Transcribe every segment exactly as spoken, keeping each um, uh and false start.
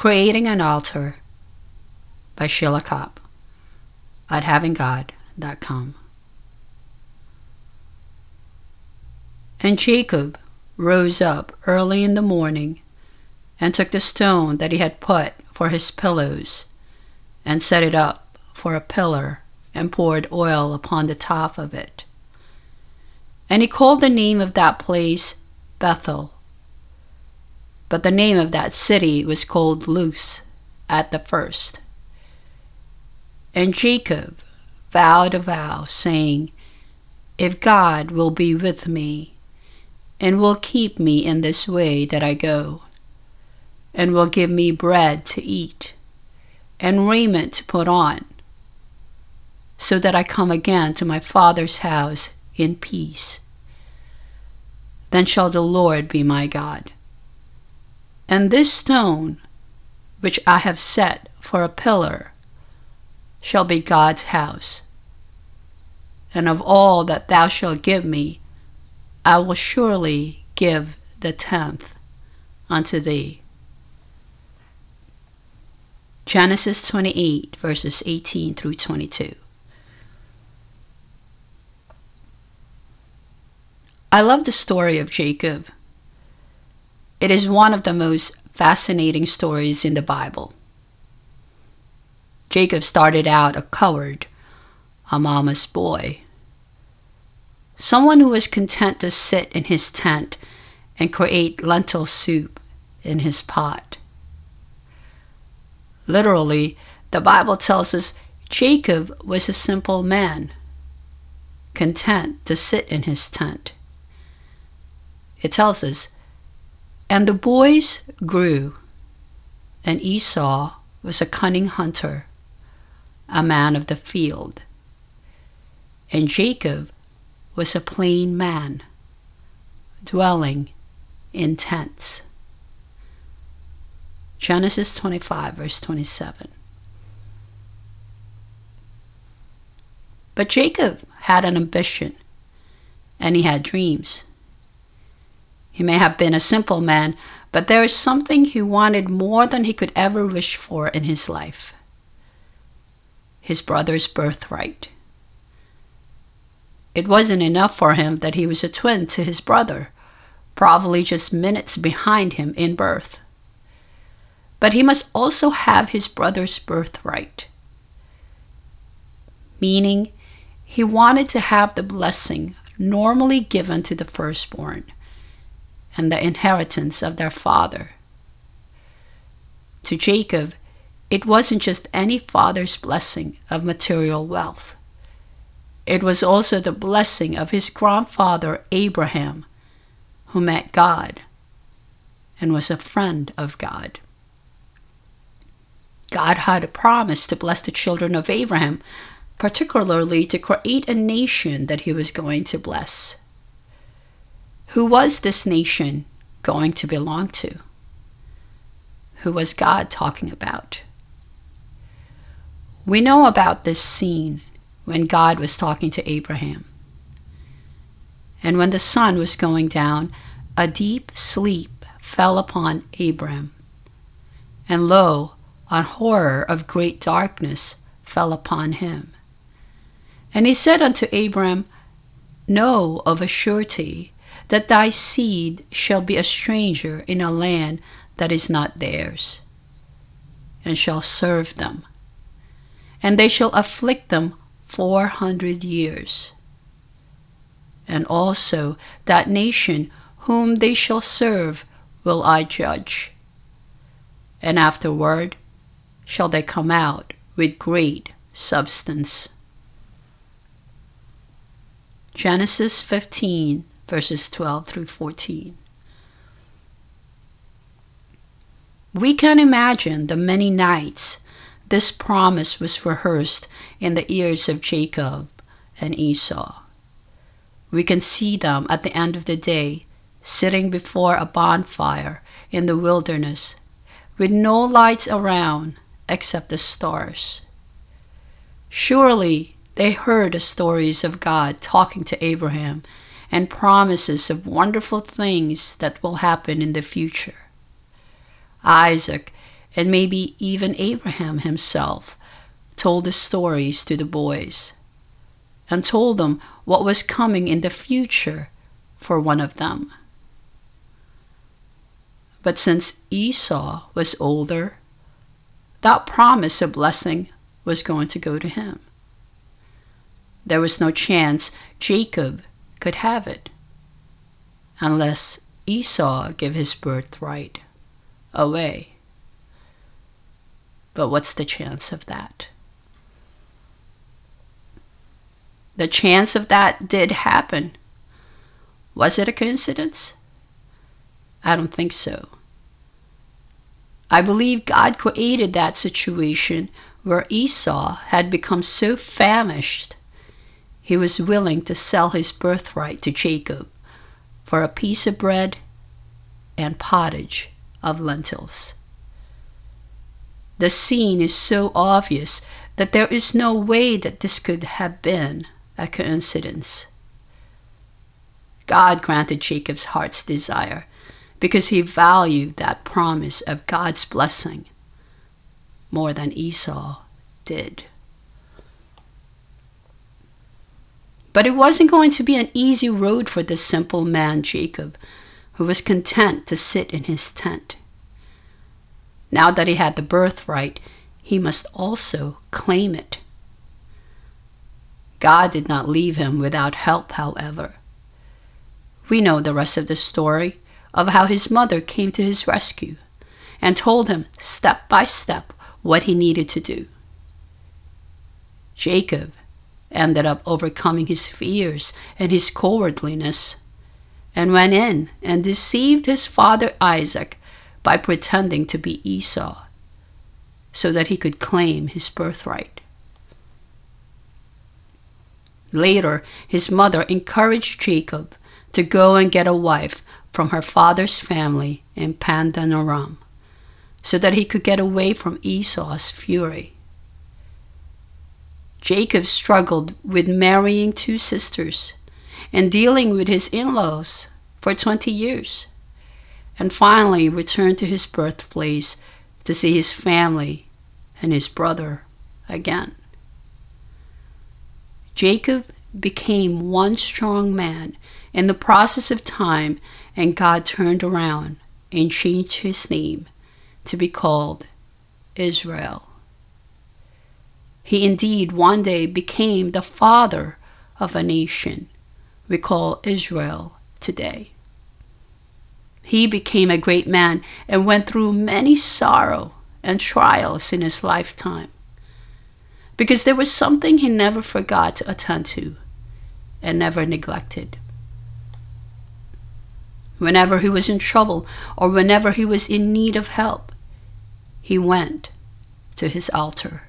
Creating an Altar by Sheila Kopp at having god dot com. And Jacob rose up early in the morning and took the stone that he had put for his pillows and set it up for a pillar and poured oil upon the top of it. And he called the name of that place Bethel. But the name of that city was called Luz at the first. And Jacob vowed a vow, saying, If God will be with me, and will keep me in this way that I go, and will give me bread to eat, and raiment to put on, so that I come again to my father's house in peace, then shall the Lord be my God. And this stone, which I have set for a pillar, shall be God's house. And of all that thou shalt give me, I will surely give the tenth unto thee. Genesis twenty-eight, verses eighteen through twenty-two. I love the story of Jacob. It is one of the most fascinating stories in the Bible. Jacob started out a coward, a mama's boy, someone who was content to sit in his tent and create lentil soup in his pot. Literally, the Bible tells us Jacob was a simple man, content to sit in his tent. It tells us, and the boys grew, and Esau was a cunning hunter, a man of the field, and Jacob was a plain man, dwelling in tents. Genesis twenty-five, verse twenty-seven. But Jacob had an ambition, and he had dreams. He may have been a simple man, but there is something he wanted more than he could ever wish for in his life. His brother's birthright. It wasn't enough for him that he was a twin to his brother, probably just minutes behind him in birth. But he must also have his brother's birthright. Meaning, he wanted to have the blessing normally given to the firstborn, and the inheritance of their father. To Jacob, it wasn't just any father's blessing of material wealth. It was also the blessing of his grandfather Abraham, who met God and was a friend of God. God had a promise to bless the children of Abraham, particularly to create a nation that he was going to bless. Who was this nation going to belong to? Who was God talking about? We know about this scene when God was talking to Abraham. And when the sun was going down, a deep sleep fell upon Abram. And lo, a horror of great darkness fell upon him. And he said unto Abram, Know of a surety that thy seed shall be a stranger in a land that is not theirs, and shall serve them, and they shall afflict them four hundred years. And also that nation whom they shall serve will I judge, and afterward shall they come out with great substance. Genesis fifteen, verses twelve through fourteen. We can imagine the many nights this promise was rehearsed in the ears of Jacob and Esau. We can see them at the end of the day, sitting before a bonfire in the wilderness, with no lights around except the stars. Surely they heard the stories of God talking to Abraham and promises of wonderful things that will happen in the future. Isaac and maybe even Abraham himself told the stories to the boys and told them what was coming in the future for one of them. But since Esau was older, that promise of blessing was going to go to him. There was no chance Jacob could have it unless Esau gave his birthright away. But what's the chance of that? The chance of that did happen. Was it a coincidence? I don't think so. I believe God created that situation where Esau had become so famished he was willing to sell his birthright to Jacob for a piece of bread and pottage of lentils. The scene is so obvious that there is no way that this could have been a coincidence. God granted Jacob's heart's desire because he valued that promise of God's blessing more than Esau did. But it wasn't going to be an easy road for this simple man, Jacob, who was content to sit in his tent. Now that he had the birthright, he must also claim it. God did not leave him without help, however. We know the rest of the story of how his mother came to his rescue and told him step by step what he needed to do. Jacob ended up overcoming his fears and his cowardliness and went in and deceived his father Isaac by pretending to be Esau so that he could claim his birthright. Later, his mother encouraged Jacob to go and get a wife from her father's family in Padan Aram so that he could get away from Esau's fury. Jacob struggled with marrying two sisters and dealing with his in-laws for twenty years, and finally returned to his birthplace to see his family and his brother again. Jacob became one strong man in the process of time, and God turned around and changed his name to be called Israel. He indeed one day became the father of a nation we call Israel today. He became a great man and went through many sorrow and trials in his lifetime because there was something he never forgot to attend to and never neglected. Whenever he was in trouble or whenever he was in need of help, he went to his altar.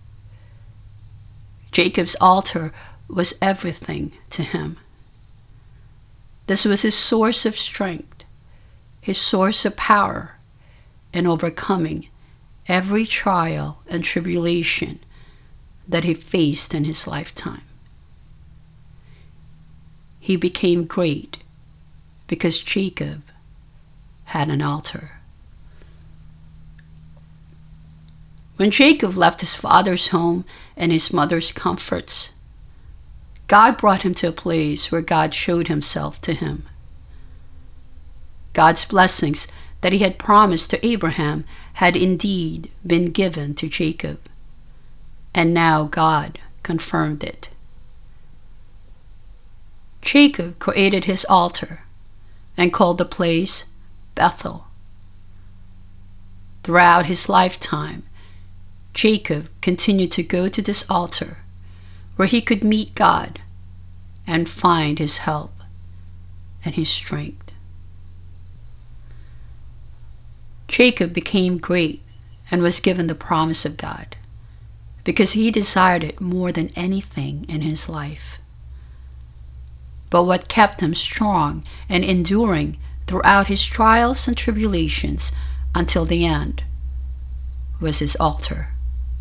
Jacob's altar was everything to him. This was his source of strength, his source of power in overcoming every trial and tribulation that he faced in his lifetime. He became great because Jacob had an altar. When Jacob left his father's home and his mother's comforts, God brought him to a place where God showed himself to him. God's blessings that he had promised to Abraham had indeed been given to Jacob, and now God confirmed it. Jacob created his altar and called the place Bethel. Throughout his lifetime, Jacob continued to go to this altar where he could meet God and find his help and his strength. Jacob became great and was given the promise of God because he desired it more than anything in his life. But what kept him strong and enduring throughout his trials and tribulations until the end was his altar.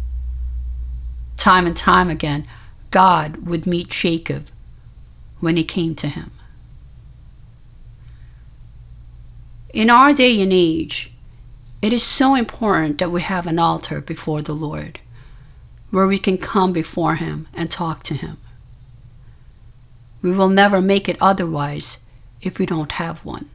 Time and time again, God would meet Jacob when he came to him. In our day and age, It is so important that we have an altar before the Lord, where we can come before Him and talk to Him. We will never make it otherwise if we don't have one.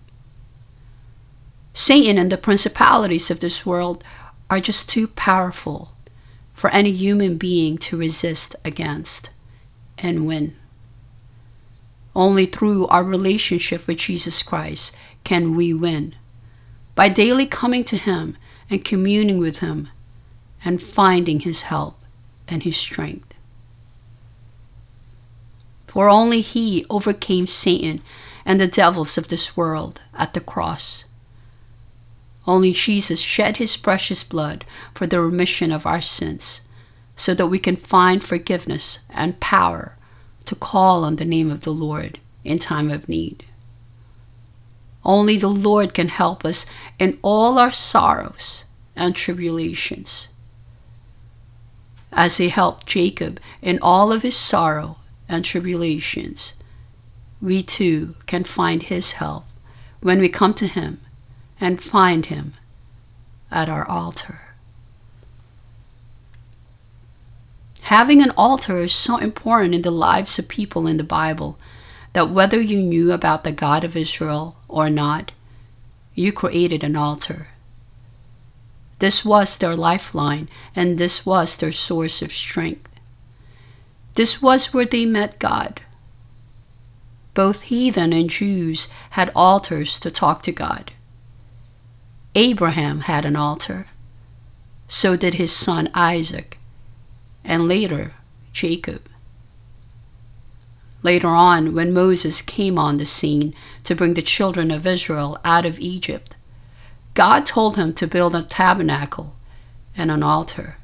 Satan and the principalities of this world are just too powerful for any human being to resist against and win. Only through our relationship with Jesus Christ can we win, by daily coming to Him and communing with Him and finding His help and His strength. For only He overcame Satan and the devils of this world at the cross. Only Jesus shed His precious blood for the remission of our sins, so that we can find forgiveness and power to call on the name of the Lord in time of need. Only the Lord can help us in all our sorrows and tribulations. As He helped Jacob in all of his sorrow and tribulations, we too can find His help when we come to Him and find Him at our altar. Having an altar is so important in the lives of people in the Bible that whether you knew about the God of Israel or not, you created an altar. This was their lifeline, and this was their source of strength. This was where they met God. Both heathen and Jews had altars to talk to God. Abraham had an altar. So did his son Isaac, and later Jacob. Later on, when Moses came on the scene to bring the children of Israel out of Egypt, God told him to build a tabernacle and an altar.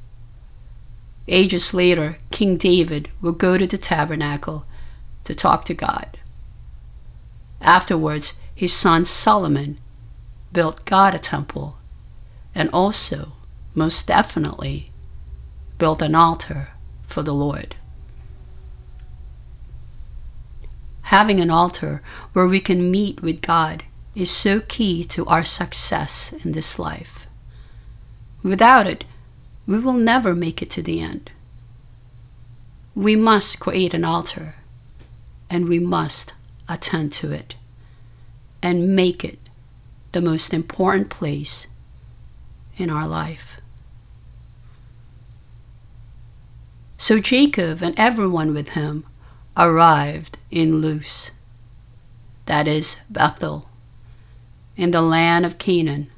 Ages later, King David would go to the tabernacle to talk to God. Afterwards, his son Solomon built God a temple, and also, most definitely, built an altar for the Lord. Having an altar where we can meet with God is so key to our success in this life. Without it, we will never make it to the end. We must create an altar, and we must attend to it, and make it the most important place in our life. So Jacob and everyone with him arrived in Luz, that is Bethel, in the land of Canaan.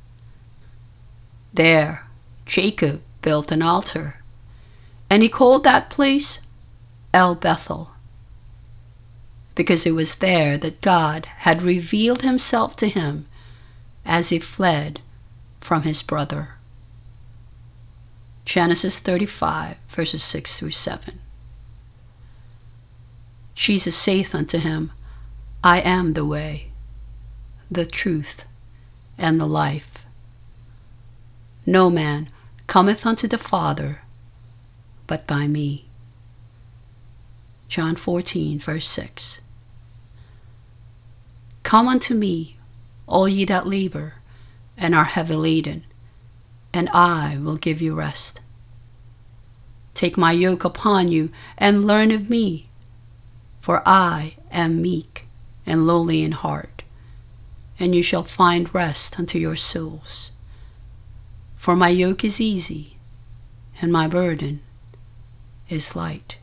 There, Jacob built an altar, and he called that place El Bethel, because it was there that God had revealed Himself to him as he fled from his brother. Genesis thirty-five, verses six through seven. Jesus saith unto him, I am the way, the truth, and the life. No man cometh unto the Father but by me. John fourteen, verse six. Come unto me, all ye that labor and are heavy laden, and I will give you rest. Take my yoke upon you, and learn of me, for I am meek and lowly in heart, and you shall find rest unto your souls. For my yoke is easy, and my burden is light.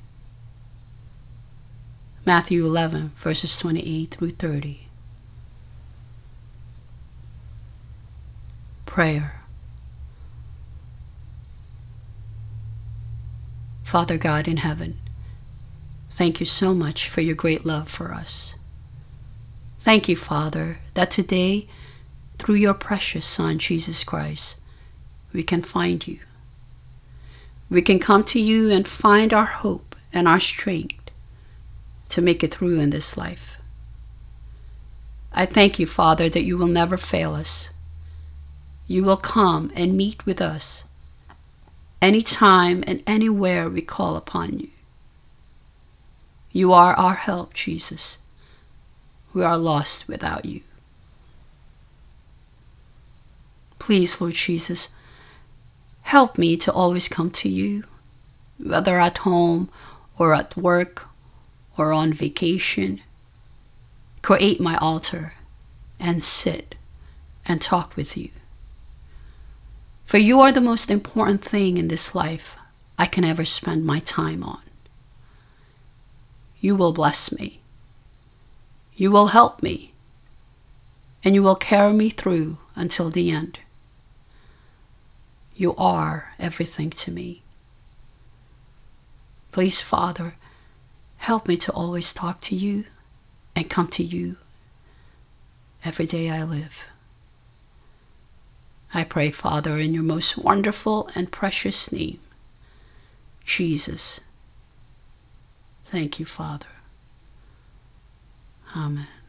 Matthew eleven, verses twenty-eight through thirty. Prayer. Father God in heaven, thank you so much for your great love for us. Thank you, Father, that today, through your precious Son, Jesus Christ, we can find you. We can come to you and find our hope and our strength to make it through in this life. I thank you, Father, that you will never fail us. You will come and meet with us anytime and anywhere we call upon you. You are our help, Jesus. We are lost without you. Please, Lord Jesus, help me to always come to you, whether at home or at work or on vacation. Create my altar and sit and talk with you. For you are the most important thing in this life I can ever spend my time on. You will bless me. You will help me. And you will carry me through until the end. You are everything to me. Please, Father, help me to always talk to you and come to you every day I live. I pray, Father, in your most wonderful and precious name, Jesus. Thank you, Father. Amen.